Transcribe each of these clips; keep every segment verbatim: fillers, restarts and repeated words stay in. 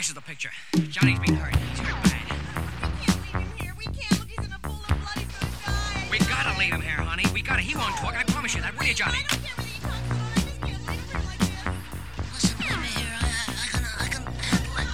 This is the picture. Johnny's been hurt. He's hurt bad. We can't leave him here. We can't. Look, he's in a pool of blood. He's gonna die. We gotta leave him here, honey. We gotta. He won't talk. I promise you that. Will you, Johnny? I don't care whether he talks or not. I just can't leave him like this. Listen, leave me here. I, I can, I can handle it.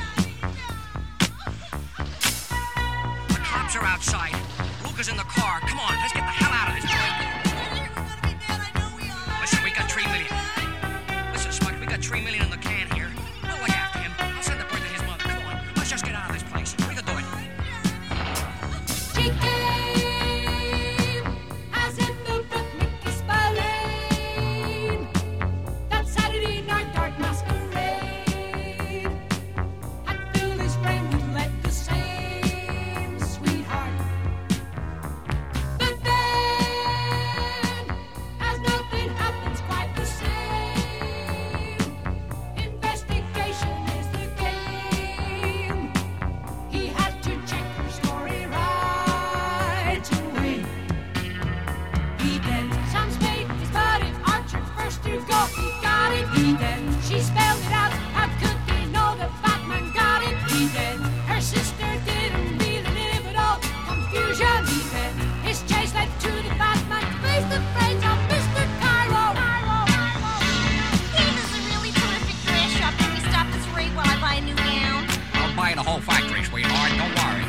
The cops are outside. Luca's in the car. Come on, let's get the hell out of this joint. We're gonna be dead. I know we are. Listen, we got three million. Listen, Spud, we got three million in the can here. We'll look after him. I'll send the bird to his mother. Come on, let's just get out of this place. We can do it. She came as in the book Mickey Spillane. That Saturday night dark masquerade had filled his brain with lead the same sweetheart. But then, as nothing happens quite the same, investigation is the game. He had to check her story right away. He did. Some spade, his buddy Archer first to go. He got it. He did. She spelled it out. How could they know the Batman got it? He did. Her sister didn't really live at all. Confusion. He did. His chase led to the Batman face the face of Mister Cairo. Hey, this is a really terrific dress shop. Can we stop this raid while I buy a new gown? I'll buy the whole factory, sweetheart. Don't worry.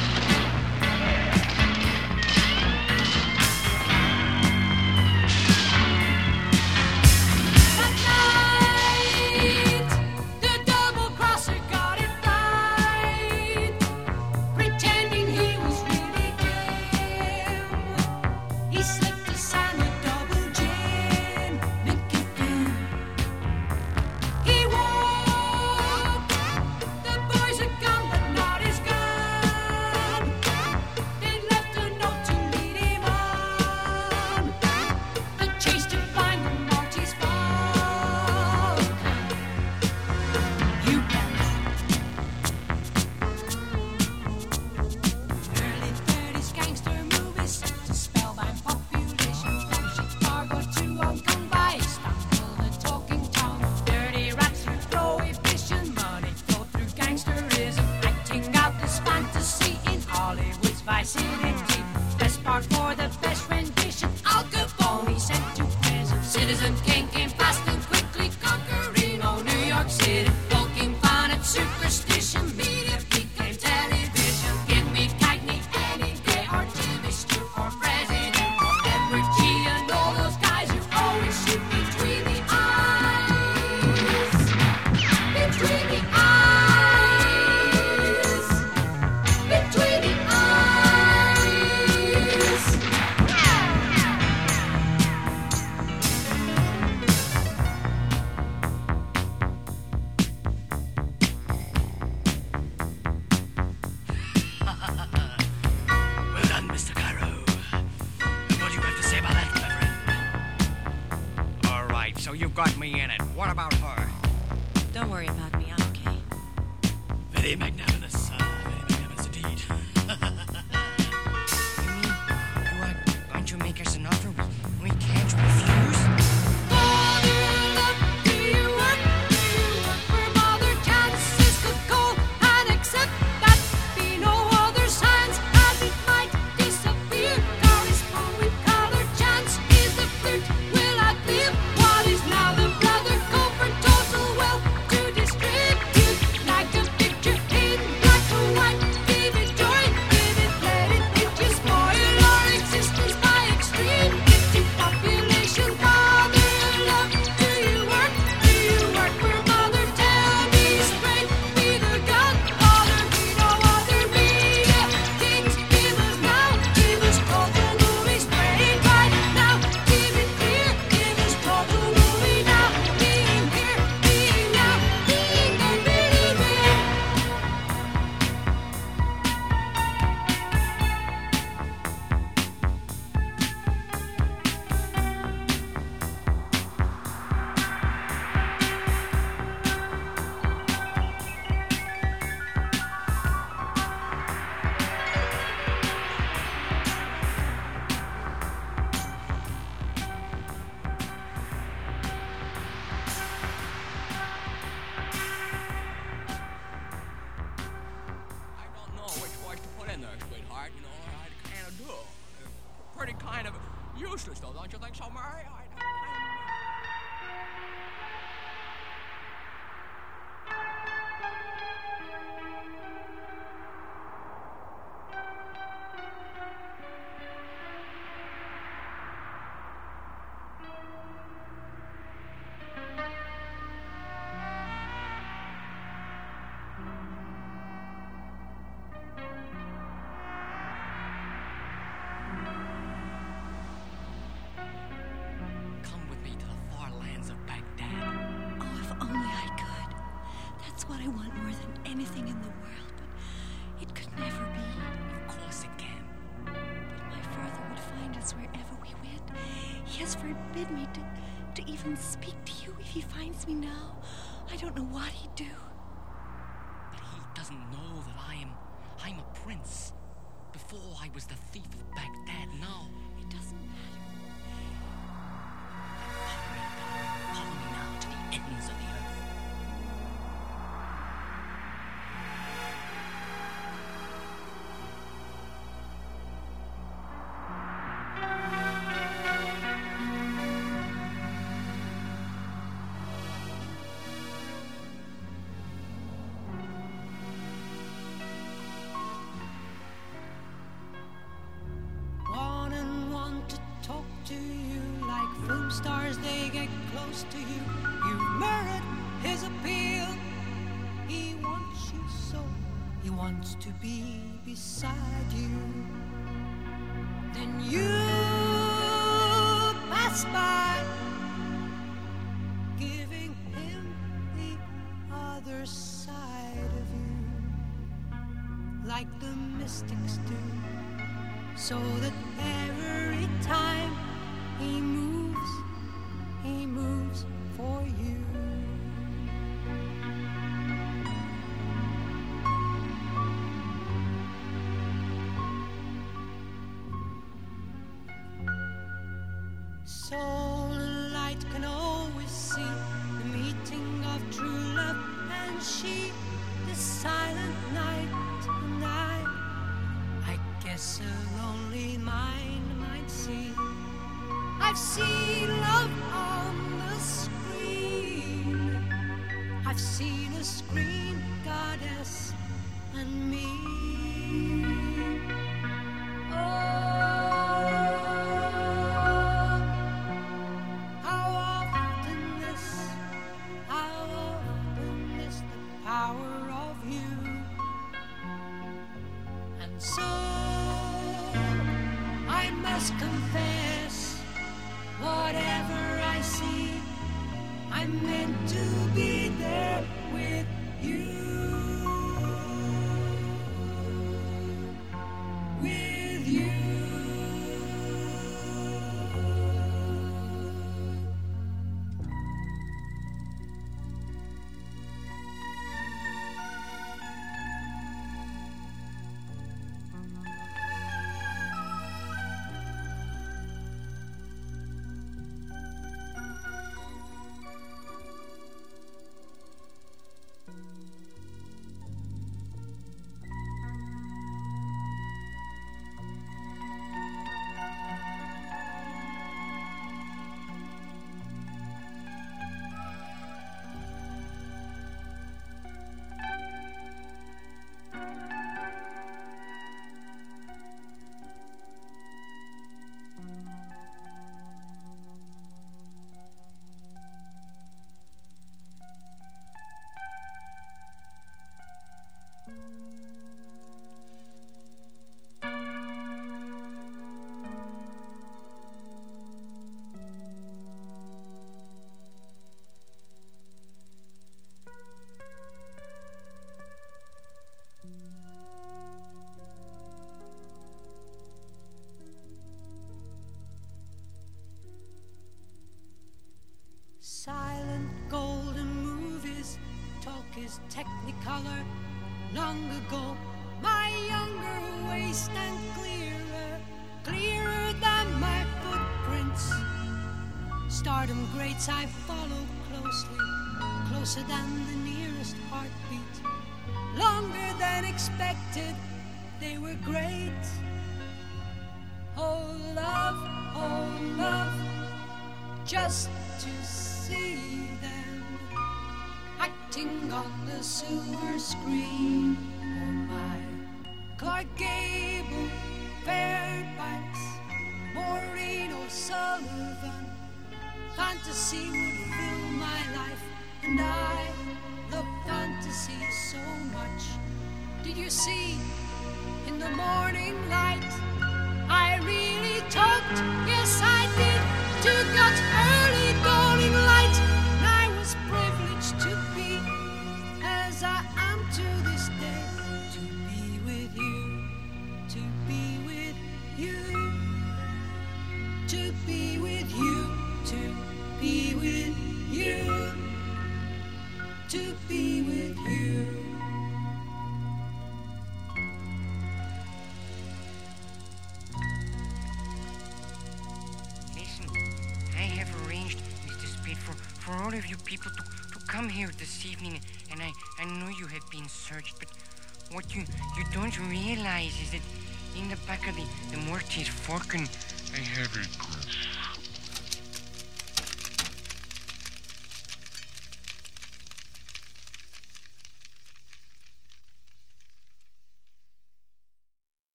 That night, the double crosser got it right, pretending he was really game. He slipped a sign of double gin, Mickey Finn. He walked the boys a gun, but not his gun. Then left a note to lead him on the chase to find the Marty's fall. You bet. Early thirties gangster movies set to spellbound population from Chicago to Hong Kong by Istanbul, the talking town. Dirty rats through prohibition, money flow through gangsterism, acting out this fantasy in Hollywood's vicinity. Best part for the best rendition, Al Capone sent to prison. Citizen King came fast and quickly conquering all New York City. Walking fun and superstition, media became television. Give me Cagney any day, or Jimmy Stewart for president, or Edward G and all those guys who always shoot between the eyes. Between the eyes. Between the eyes. Well done, Mister Cairo. What do you have to say about that, my friend? All right, so you've got me in it. What about her? Don't worry about me, I'm okay. Very magnanimous, uh, very magnanimous indeed. You mean you are going to make us an offer we, we can't refuse? Father, love, do you work? Do you work for Mother Chances could call and accept that be no other signs as it might disappear? Correspond with color chance is the flirt. Will I live? What is now the brother go for total wealth to distribute? Like the picture in think so, Murray? I, I, Come with me to the far lands of Baghdad. Oh, if only I could. That's what I want more than anything in the world, but it could never be. Of course it can. But my father would find us wherever we went. He has forbidden me to, to even speak to you. If he finds me now, I don't know what he'd do. But he doesn't know that I am... I'm a prince. Before I was the thief of Baghdad, now... It doesn't matter. Follow me, follow me now to the ends of the earth. One and one to talk to you like film stars, they get close to you. You've mirrored his appeal. He wants you so, he wants to be beside you. Then you pass by, giving him the other side of you, like the mystics do. So that every time he moves, he moves for you. Soul and light can always see the meeting of true love and she, the silent night and I. I guess a lonely mind might see. I've seen love on the screen. I've seen a screen goddess and me. Oh, how often this, how often this, the power of you. And so I must confess, whatever I see, I'm meant to be there with you. With you. Silent golden movies, talk is technicolor. Long ago, my younger waist and clearer, clearer than my footprints. Stardom greats I followed closely, closer than the nearest heartbeat. Longer than expected, they were great. Oh love, oh love, just to see them acting on the silver screen. Oh my, Clark Gable, Fairbanks, Maureen O'Sullivan. Fantasy would fill my life, and I love fantasy so much. Did you see in the morning light? I really talked, yes I did, to God's early dawning light. And I was privileged to be, as I am to this day, to be with you, to be with you, to be with you, to be with you, to be with you. For all of you people to, to come here this evening, and I, I know you have been searched, but what you, you don't realize is that in the back of the, the Mortis Falcon, I have a